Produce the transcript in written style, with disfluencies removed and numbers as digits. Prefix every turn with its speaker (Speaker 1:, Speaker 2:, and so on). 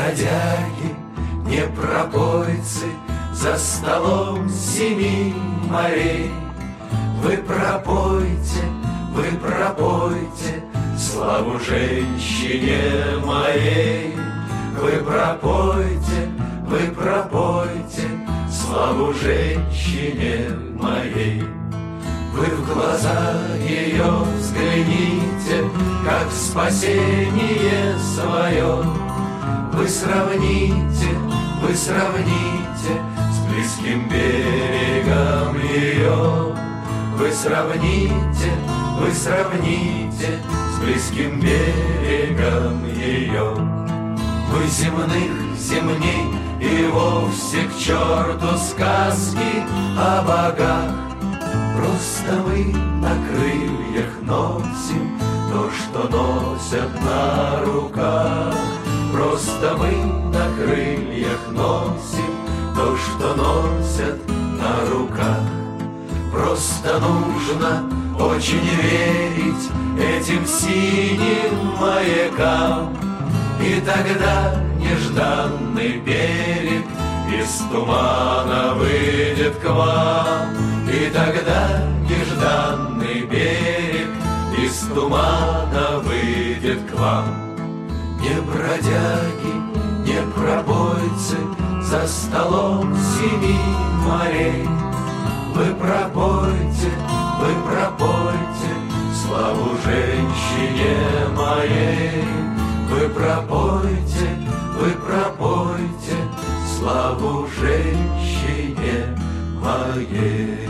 Speaker 1: бродяги, не пропойцы, за столом семи морей. Вы пропойте, славу женщине моей. Вы пропойте, славу женщине моей. Вы в глаза ее взгляните, как в спасение свое. Вы сравните с близким берегом ее. Вы сравните с близким берегом ее. Вы земных земней и вовсе к черту сказки о богах. Просто мы на крыльях носим то, что носят на руках. Просто мы на крыльях носим то, что носят на руках. Просто нужно очень верить этим синим маякам, и тогда нежданный берег из тумана выйдет к вам. И тогда нежданный берег из тумана выйдет к вам. Не бродяги, не пропойцы, за столом семи морей. Вы пропойте, славу женщине моей. Вы пропойте, славу женщине моей.